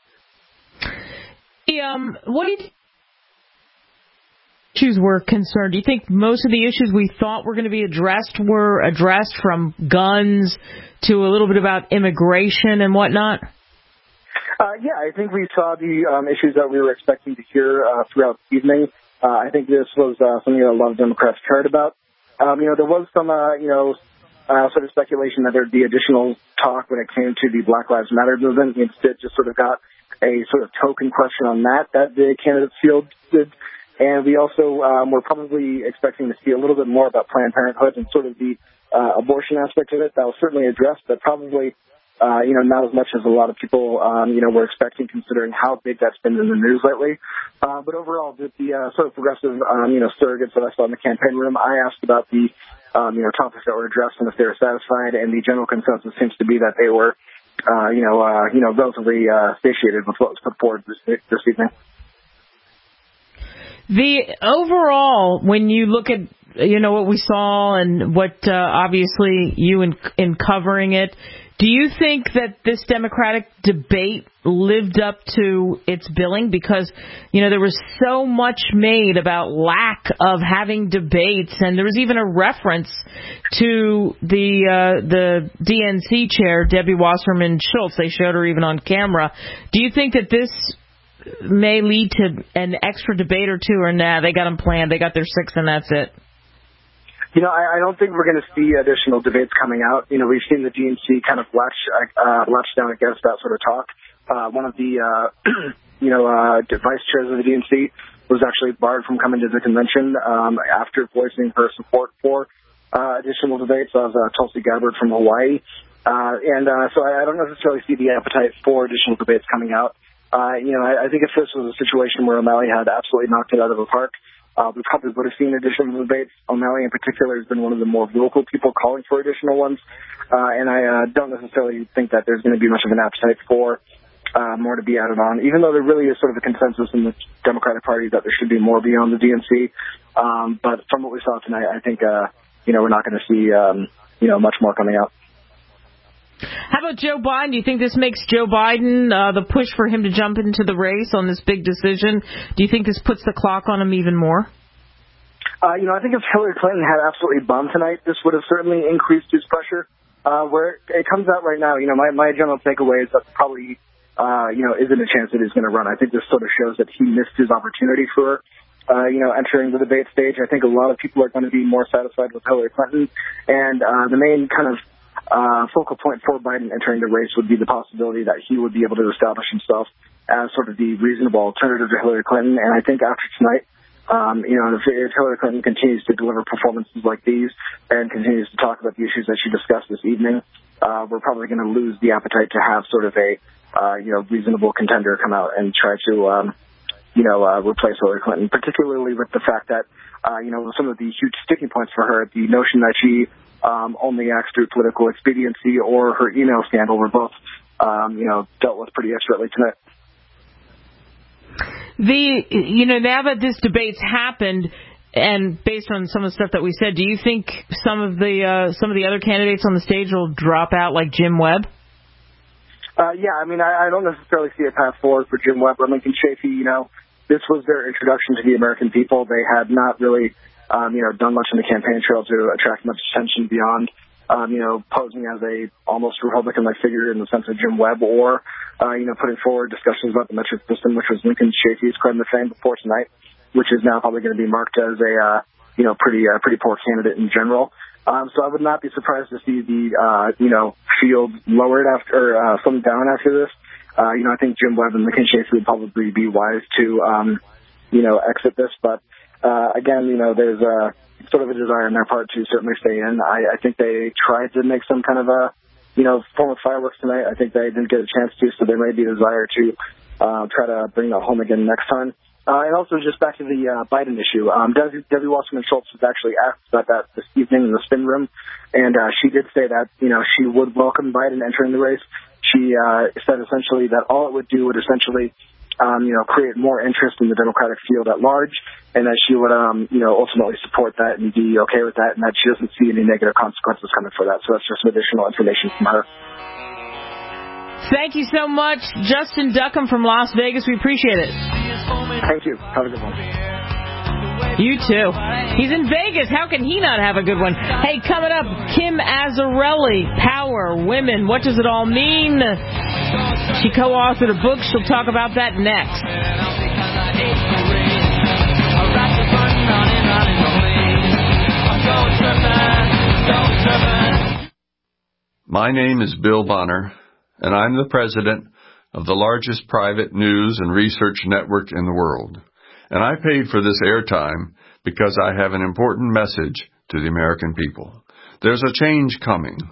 Um, what do you issues were concerned? Do you think most of the issues we thought were going to be addressed were addressed, from guns to a little bit about immigration and whatnot? Uh, yeah, I think we saw the um, issues that we were expecting to hear uh, throughout the evening. Uh, I think this was uh, something that a lot of Democrats cared about. Um, you know, there was some, uh, you know, uh, sort of speculation that there'd be additional talk when it came to the Black Lives Matter movement. Instead, just sort of got a sort of token question on that that the candidates fielded. And we also um, were probably expecting to see a little bit more about Planned Parenthood and sort of the uh, abortion aspect of it. That was certainly addressed, but probably uh, you know, not as much as a lot of people, um, you know, were expecting, considering how big that's been in the news lately. Uh, but overall, the, the uh, sort of progressive, um, you know, surrogates that I saw in the campaign room, I asked about the, um, you know, topics that were addressed and if they were satisfied, and the general consensus seems to be that they were, uh, you know, uh, you know, relatively uh, satiated with what was put forward this, this evening. The overall, when you look at, you know, what we saw and what uh, obviously you in, in covering it, do you think that this Democratic debate lived up to its billing? Because, you know, there was so much made about lack of having debates, and there was even a reference to the uh, the D N C chair, Debbie Wasserman Schultz. They showed her even on camera. Do you think that this may lead to an extra debate or two, or nah, they got them planned, they got their six, and that's it? You know, I, I don't think we're going to see additional debates coming out. You know, we've seen the D N C kind of latch, uh, latch down against that sort of talk. Uh, one of the, uh, you know, uh, vice chairs of the D N C was actually barred from coming to the convention um, after voicing her support for uh, additional debates. That was uh, Tulsi Gabbard from Hawaii. Uh, and uh, so I, I don't necessarily see the appetite for additional debates coming out. Uh, you know, I, I think if this was a situation where O'Malley had absolutely knocked it out of the park, Uh, we probably would have seen additional debates. O'Malley in particular has been one of the more vocal people calling for additional ones. Uh, and I uh, don't necessarily think that there's going to be much of an appetite for uh, more to be added on, even though there really is sort of a consensus in the Democratic Party that there should be more beyond the D N C. Um, but from what we saw tonight, I think, uh, you know, we're not going to see, um, you know, much more coming out. How about Joe Biden? Do you think this makes Joe Biden, uh, the push for him to jump into the race on this big decision, do you think this puts the clock on him even more? Uh, you know, I think if Hillary Clinton had absolutely bombed tonight, this would have certainly increased his pressure. Uh, where it comes out right now, you know, my, my general takeaway is that probably, uh, you know, isn't a chance that he's going to run. I think this sort of shows that he missed his opportunity for, uh, you know, entering the debate stage. I think a lot of people are going to be more satisfied with Hillary Clinton. And uh, the main kind of Uh, focal point for Biden entering the race would be the possibility that he would be able to establish himself as sort of the reasonable alternative to Hillary Clinton. And I think after tonight, um, you know, if, if Hillary Clinton continues to deliver performances like these and continues to talk about the issues that she discussed this evening, uh, we're probably going to lose the appetite to have sort of a, uh, you know, reasonable contender come out and try to, um, you know, uh, replace Hillary Clinton, particularly with the fact that, uh, you know, some of the huge sticking points for her, the notion that she Um, only acts through political expediency or her email scandal were both, um, you know, dealt with pretty expertly tonight. The, you know, now that this debate's happened, and based on some of the stuff that we said, do you think some of the uh, some of the other candidates on the stage will drop out, like Jim Webb? Uh, yeah, I mean, I, I don't necessarily see a path forward for Jim Webb or Lincoln Chafee. You know, this was their introduction to the American people. They had not really Um, you know, done much in the campaign trail to attract much attention beyond, um, you know, posing as a almost Republican-like figure in the sense of Jim Webb, or, uh, you know, putting forward discussions about the metric system, which was Lincoln Chafee's claim to fame before tonight, which is now probably going to be marked as a, uh, you know, pretty, uh, pretty poor candidate in general. Um, so I would not be surprised to see the, uh, you know, field lowered after, uh, slimmed down after this. Uh, you know, I think Jim Webb and Lincoln Chafee would probably be wise to, um, you know, exit this, but, Uh, again, you know, there's a sort of a desire on their part to certainly stay in. I, I think they tried to make some kind of a, you know, form of fireworks tonight. I think they didn't get a chance to, so there may be a desire to uh, try to bring that home again next time. Uh, and also just back to the uh, Biden issue. Um, Debbie, Debbie Wasserman Schultz was actually asked about that this evening in the spin room, and uh, she did say that, you know, she would welcome Biden entering the race. She uh, said essentially that all it would do would essentially Um, you know, create more interest in the Democratic field at large, and that she would, um, you know, ultimately support that and be okay with that, and that she doesn't see any negative consequences coming for that. So that's just some additional information from her. Thank you so much, Justin Duckham from Las Vegas. We appreciate it. Thank you. Have a good one. You too. He's in Vegas. How can he not have a good one? Hey, coming up, Kim Azzarelli, Power, Women. What does it all mean? She co-authored a book. She'll talk about that next. My name is Bill Bonner, and I'm the president of the largest private news and research network in the world. And I paid for this airtime because I have an important message to the American people. There's a change coming.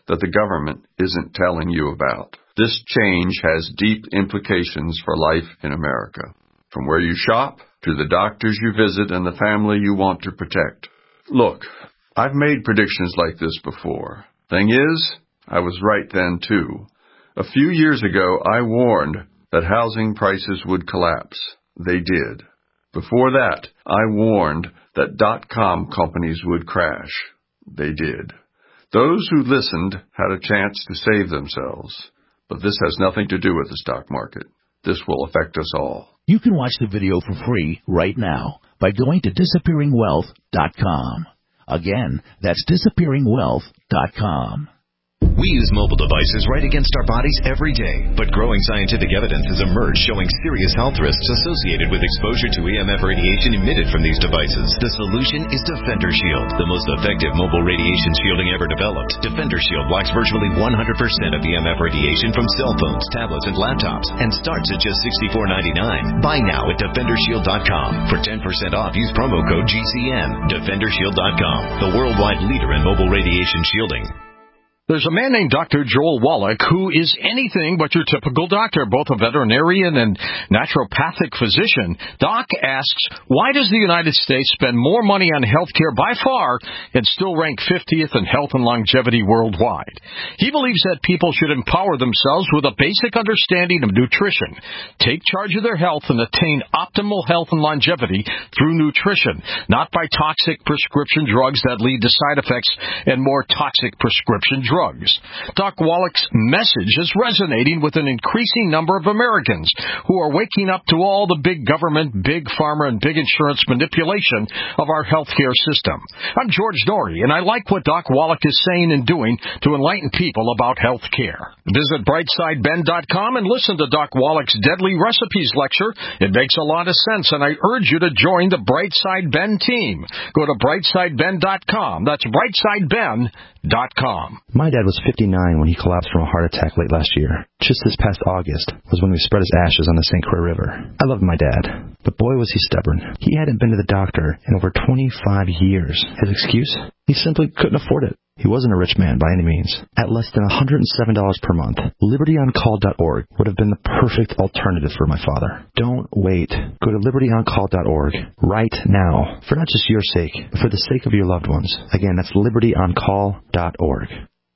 that the government isn't telling you about. This change has deep implications for life in America, from where you shop to the doctors you visit and the family you want to protect. Look, I've made predictions like this before. Thing is, I was right then too. A few years ago, I warned that housing prices would collapse. They did. Before that, I warned that dot-com companies would crash. They did. Those who listened had a chance to save themselves. But this has nothing to do with the stock market. This will affect us all. You can watch the video for free right now by going to disappearing wealth dot com. Again, that's disappearing wealth dot com. We use mobile devices right against our bodies every day, but growing scientific evidence has emerged showing serious health risks associated with exposure to E M F radiation emitted from these devices. The solution is Defender Shield, the most effective mobile radiation shielding ever developed. Defender Shield blocks virtually one hundred percent of E M F radiation from cell phones, tablets, and laptops, and starts at just sixty-four ninety-nine. Buy now at defender shield dot com. For ten percent off, use promo code G C N. defender shield dot com, the worldwide leader in mobile radiation shielding. There's a man named Doctor Joel Wallach who is anything but your typical doctor, both a veterinarian and naturopathic physician. Doc asks, why does the United States spend more money on health care by far and still rank fiftieth in health and longevity worldwide? He believes that people should empower themselves with a basic understanding of nutrition, take charge of their health, and attain optimal health and longevity through nutrition, not by toxic prescription drugs that lead to side effects and more toxic prescription drugs. Drugs. Doc Wallach's message is resonating with an increasing number of Americans who are waking up to all the big government, big pharma, and big insurance manipulation of our healthcare system. I'm George Norrie, and I like what Doc Wallach is saying and doing to enlighten people about health care. Visit brightside ben dot com and listen to Doc Wallach's Deadly Recipes lecture. It makes a lot of sense, and I urge you to join the Brightside Ben team. Go to brightside ben dot com. That's brightside ben dot com. My dad was fifty-nine when he collapsed from a heart attack late last year. Just this past August was when we spread his ashes on the Saint Croix River. I loved my dad, but boy was he stubborn. He hadn't been to the doctor in over twenty-five years. His excuse? He simply couldn't afford it. He wasn't a rich man by any means. At less than one hundred seven dollars per month, liberty on call dot org would have been the perfect alternative for my father. Don't wait. Go to liberty on call dot org right now, for not just your sake, but for the sake of your loved ones. Again, that's liberty on call dot org.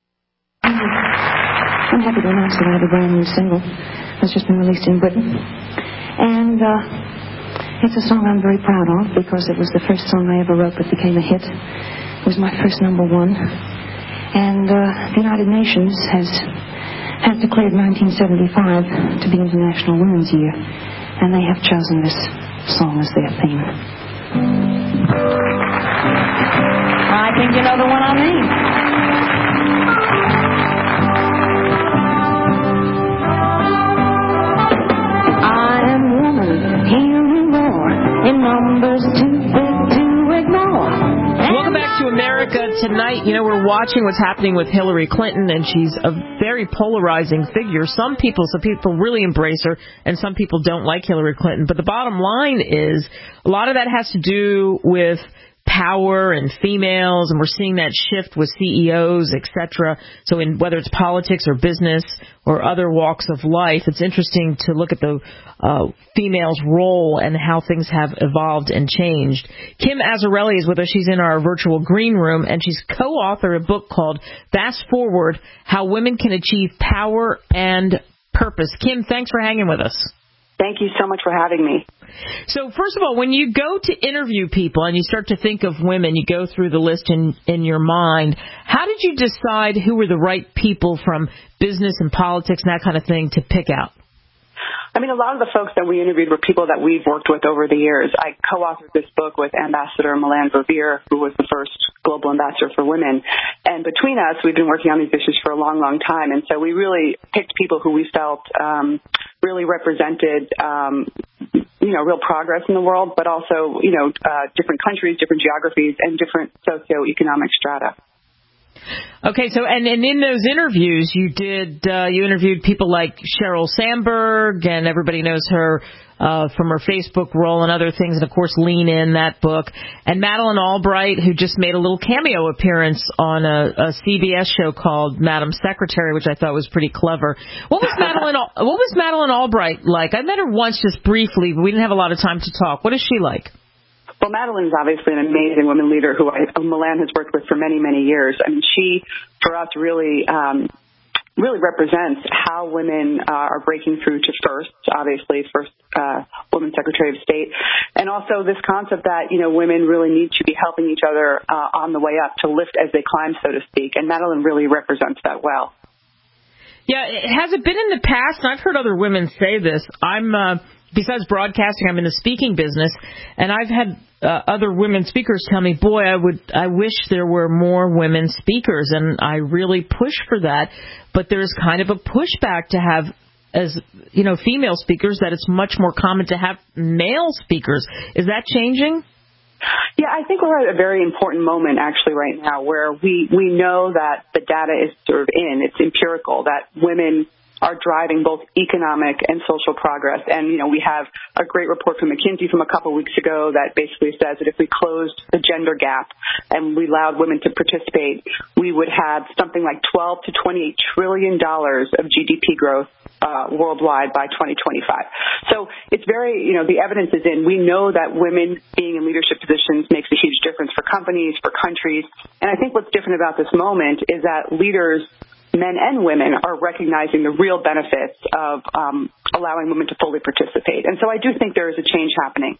I'm happy to announce that I have a brand new single that's just been released in Britain. And uh, it's a song I'm very proud of because it was the first song I ever wrote that became a hit. It was my first number one. And uh, the United Nations has, has declared nineteen seventy-five to be International Women's Year. And they have chosen this song as their theme. I think you know the one I mean. In numbers too big to ignore. Welcome back to America Tonight. You know, we're watching what's happening with Hillary Clinton, and she's a very polarizing figure. Some people, some people really embrace her, and some people don't like Hillary Clinton. But the bottom line is, a lot of that has to do with power and females, and we're seeing that shift with C E Os, et cetera. So in whether it's politics or business or other walks of life, it's interesting to look at the uh, female's role and how things have evolved and changed. Kim Azzarelli is with us. She's in our virtual green room, and she's co-authored a book called Fast Forward, How Women Can Achieve Power and Purpose. Kim, thanks for hanging with us. Thank you so much for having me. So first of all, when you go to interview people and you start to think of women, you go through the list in, in your mind, how did you decide who were the right people from business and politics and that kind of thing to pick out? I mean, a lot of the folks that we interviewed were people that we've worked with over the years. I co-authored this book with Ambassador Milan Verveer, who was the first global ambassador for women. And between us, we've been working on these issues for a long, long time. And so we really picked people who we felt um, really represented, um, you know, real progress in the world, but also, you know, uh, different countries, different geographies, and different socioeconomic strata. Okay, so and, and in those interviews, you did uh, you interviewed people like Sheryl Sandberg, and everybody knows her uh, from her Facebook role and other things, and of course Lean In, that book, and Madeleine Albright, who just made a little cameo appearance on a, a C B S show called Madam Secretary, which I thought was pretty clever. What was Madeleine What was Madeleine Albright like? I met her once, just briefly, but we didn't have a lot of time to talk. What is she like? Well, Madeleine is obviously an amazing woman leader who I, Milan has worked with for many, many years. I mean, she, for us, really, um, really represents how women uh, are breaking through to first, obviously, first uh, woman Secretary of State, and also this concept that, you know, women really need to be helping each other uh, on the way up to lift as they climb, so to speak, and Madeleine really represents that well. Yeah, has it been in the past, and I've heard other women say this, I'm... Uh, Besides broadcasting, I'm in the speaking business, and I've had uh, other women speakers tell me, boy, I would, I wish there were more women speakers, and I really push for that. But there's kind of a pushback to have, as you know, female speakers, that it's much more common to have male speakers. Is that changing? Yeah, I think we're at a very important moment actually right now where we, we know that the data is sort of in, it's empirical, that women are driving both economic and social progress. And, you know, we have a great report from McKinsey from a couple of weeks ago that basically says that if we closed the gender gap and we allowed women to participate, we would have something like twelve to twenty-eight trillion dollars of G D P growth uh, worldwide by twenty twenty-five. So it's very, you know, the evidence is in. We know that women being in leadership positions makes a huge difference for companies, for countries. And I think what's different about this moment is that leaders, men and women, are recognizing the real benefits of um, allowing women to fully participate. And so I do think there is a change happening.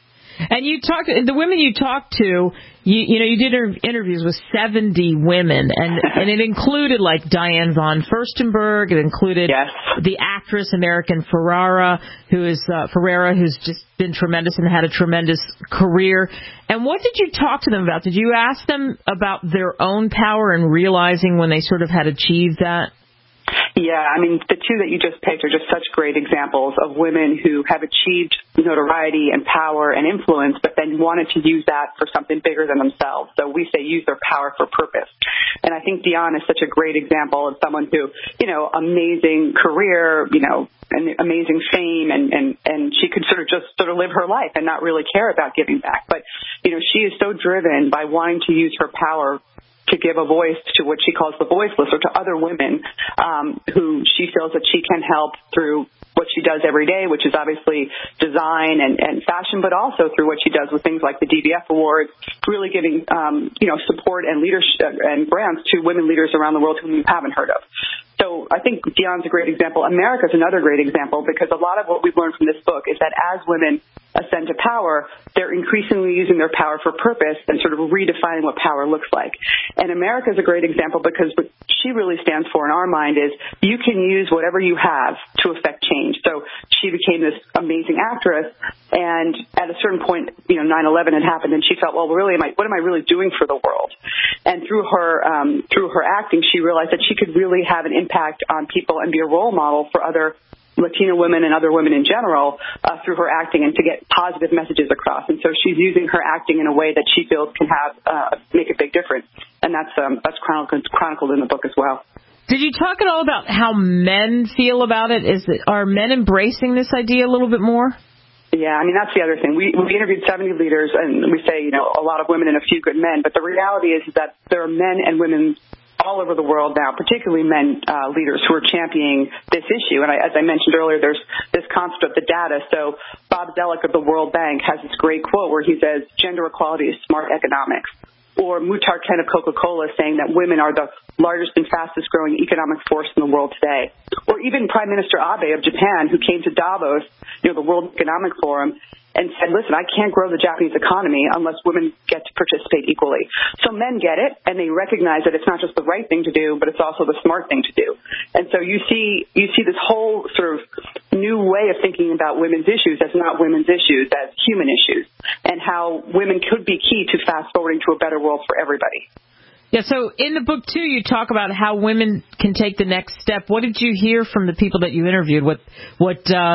And you talked, the women you talked to, you, you know, you did interviews with seventy women, and, and it included like Diane von Furstenberg. It included yes. the actress American Ferrara, who is uh, Ferrera, who's just been tremendous and had a tremendous career. And what did you talk to them about? Did you ask them about their own power and realizing when they sort of had achieved that? Yeah, I mean, the two that you just picked are just such great examples of women who have achieved notoriety and power and influence, but then wanted to use that for something bigger than themselves. So we say use their power for purpose. And I think Dion is such a great example of someone who, you know, amazing career, you know, and amazing fame, and, and, and she could sort of just sort of live her life and not really care about giving back. But, you know, she is so driven by wanting to use her power to give a voice to what she calls the voiceless, or to other women um, who she feels that she can help through what she does every day, which is obviously design and, and fashion, but also through what she does with things like the D V F Awards, really giving um, you know, support and leadership and grants to women leaders around the world whom you haven't heard of. So I think Dion's a great example. America's another great example, because a lot of what we've learned from this book is that as women ascend to power, they're increasingly using their power for purpose and sort of redefining what power looks like. And America's a great example because what she really stands for in our mind is you can use whatever you have to affect change. So she became this amazing actress, and at a certain point, you know, nine eleven had happened, and she felt, well, really, am I, what am I really doing for the world? And through her um, through her acting, she realized that she could really have an impact on people and be a role model for other Latino women and other women in general uh, through her acting, and to get positive messages across. And so she's using her acting in a way that she feels can have uh, make a big difference. And that's um, that's chronicled, chronicled in the book as well. Did you talk at all about how men feel about it? Is it, are men embracing this idea a little bit more? Yeah, I mean, that's the other thing. We, we interviewed seventy leaders, and we say, you know, a lot of women and a few good men. But the reality is that there are men and women all over the world now, particularly men uh, leaders who are championing this issue. And I, as I mentioned earlier, there's this concept of the data. So Bob Zoellick of the World Bank has this great quote where he says, gender equality is smart economics. Or Muhtar Kent of Coca-Cola saying that women are the largest and fastest growing economic force in the world today. Or even Prime Minister Abe of Japan, who came to Davos, you know, the World Economic Forum, and said, listen, I can't grow the Japanese economy unless women get to participate equally. So men get it, and they recognize that it's not just the right thing to do, but it's also the smart thing to do. And so you see you see this whole sort of new way of thinking about women's issues as not women's issues, as human issues, and how women could be key to fast-forwarding to a better world for everybody. Yeah, so in the book, too, you talk about how women can take the next step. What did you hear from the people that you interviewed? What, what, uh,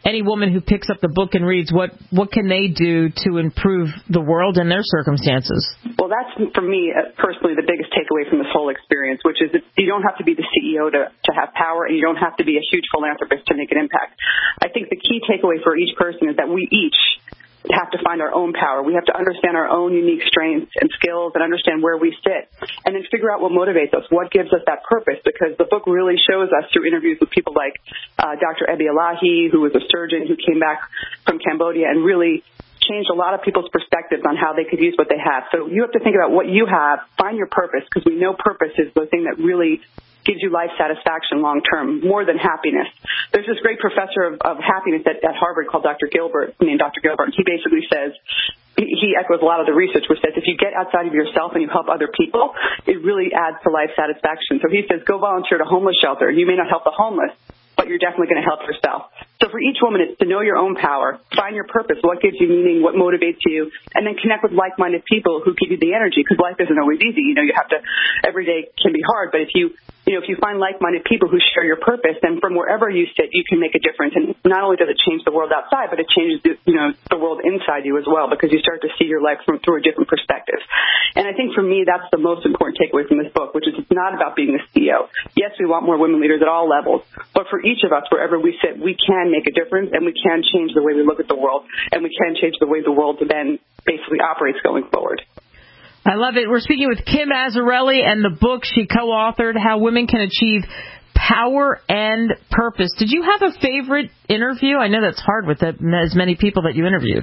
any woman who picks up the book and reads, what, what can they do to improve the world and their circumstances? Well, that's, for me, uh, personally, the biggest takeaway from this whole experience, which is that you don't have to be the C E O to, to have power, and you don't have to be a huge philanthropist to make an impact. I think the key takeaway for each person is that we each have to find our own power. We have to understand our own unique strengths and skills and understand where we sit, and then figure out what motivates us, what gives us that purpose, because the book really shows us through interviews with people like uh, Doctor Ebi Elahi, who was a surgeon who came back from Cambodia and really changed a lot of people's perspectives on how they could use what they have. So you have to think about what you have, find your purpose, because we know purpose is the thing that really gives you life satisfaction long term, more than happiness. There's this great professor of, of happiness at, at Harvard called Doctor Gilbert, named Doctor Gilbert. He basically says, he, he echoes a lot of the research, which says if you get outside of yourself and you help other people, it really adds to life satisfaction. So he says, go volunteer at a homeless shelter. You may not help the homeless, but you're definitely going to help yourself. So for each woman, it's to know your own power, find your purpose, what gives you meaning, what motivates you, and then connect with like-minded people who give you the energy, because life isn't always easy. You know, you have to, every day can be hard, but if you, you know, if you find like-minded people who share your purpose, then from wherever you sit, you can make a difference. And not only does it change the world outside, but it changes, the, you know, the world inside you as well, because you start to see your life from, through a different perspective. And I think for me, that's the most important takeaway from this book, which is it's not about being the C E O. Yes, we want more women leaders at all levels, but for each of us, wherever we sit, we can make a difference, and we can change the way we look at the world, and we can change the way the world then basically operates going forward. I love it. We're speaking with Kim Azzarelli and the book she co-authored, How Women Can Achieve Power and Purpose. Did you have a favorite interview? I know that's hard with the, as many people that you interviewed.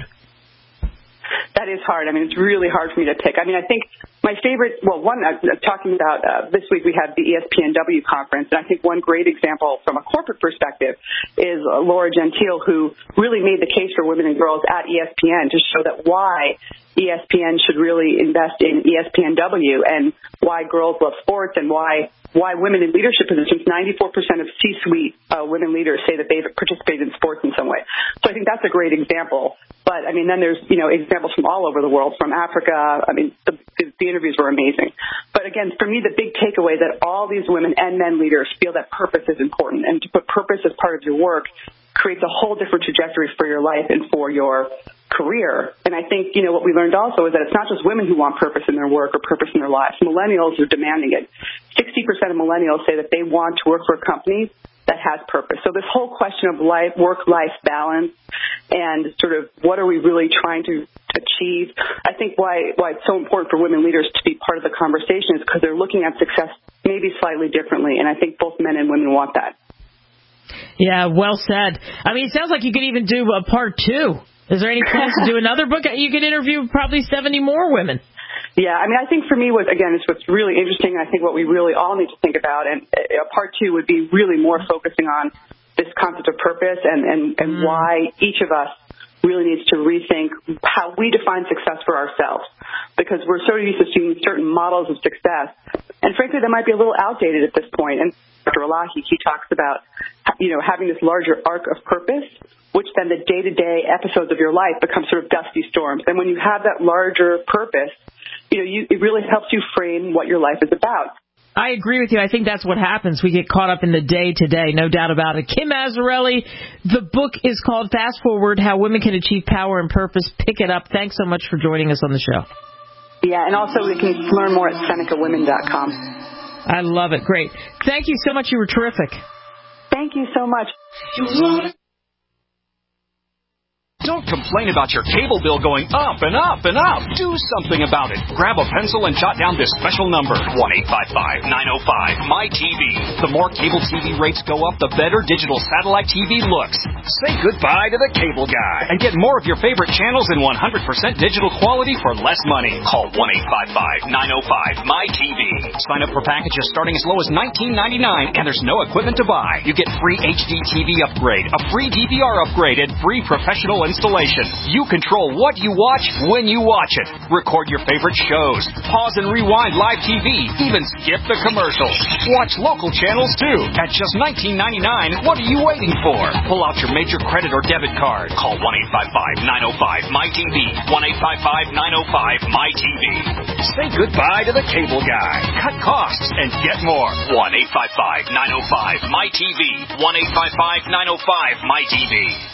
That is hard. I mean, it's really hard for me to pick. I mean, I think my favorite, well, one, uh, talking about uh, this week we had the E S P N W conference, and I think one great example from a corporate perspective is uh, Laura Gentile, who really made the case for women and girls at E S P N to show that why E S P N should really invest in E S P N W and why girls love sports and why why women in leadership positions, ninety-four percent of C-suite uh, women leaders say that they've participated in sports in some way. So I think that's a great example. But, I mean, then there's, you know, examples from all over the world, from Africa. I mean, the, the interviews were amazing. But, again, for me, the big takeaway that all these women and men leaders feel that purpose is important. And to put purpose as part of your work creates a whole different trajectory for your life and for your career. And I think, you know, what we learned also is that it's not just women who want purpose in their work or purpose in their lives. Millennials are demanding it. sixty percent of millennials say that they want to work for a company that has purpose. So this whole question of life, work-life balance and sort of what are we really trying to achieve, I think why, why it's so important for women leaders to be part of the conversation is because they're looking at success maybe slightly differently. And I think both men and women want that. Yeah, well said. I mean, it sounds like you could even do a part two. Is there any plans to do another book? You could interview probably seventy more women. Yeah, I mean, I think for me, what again, is what's really interesting, and I think what we really all need to think about, and a part two would be really more focusing on this concept of purpose and, and, and mm. why each of us really needs to rethink how we define success for ourselves, because we're so used to seeing certain models of success, and frankly, that might be a little outdated at this point. And Doctor Elahi, he talks about, you know, having this larger arc of purpose, which then the day-to-day episodes of your life become sort of dusty storms. And when you have that larger purpose, you know, you, it really helps you frame what your life is about. I agree with you. I think that's what happens. We get caught up in the day-to-day, no doubt about it. Kim Azzarelli, the book is called Fast Forward, How Women Can Achieve Power and Purpose. Pick it up. Thanks so much for joining us on the show. Yeah, and also we can learn more at Seneca Women dot com. I love it. Great. Thank you so much. You were terrific. Thank you so much. Don't complain about your cable bill going up and up and up. Do something about it. Grab a pencil and jot down this special number, one eight five five, nine oh five, M Y T V. The more cable T V rates go up, the better digital satellite T V looks. Say goodbye to the cable guy and get more of your favorite channels in one hundred percent digital quality for less money. Call one eight five five, nine oh five, M Y T V. Sign up for packages starting as low as nineteen ninety-nine, and there's no equipment to buy. You get free H D T V upgrade, a free D V R upgrade, and free professional installation. You control what you watch when you watch it. Record your favorite shows. Pause and rewind live T V. Even skip the commercials. Watch local channels too. At just nineteen ninety-nine, what are you waiting for? Pull out your major credit or debit card. Call one eight five five, nine oh five, M Y T V. one eight five five, nine oh five, M Y T V. Say goodbye to the cable guy. Cut costs and get more. one eight five five, nine oh five, M Y T V. one eight five five, nine oh five, M Y T V.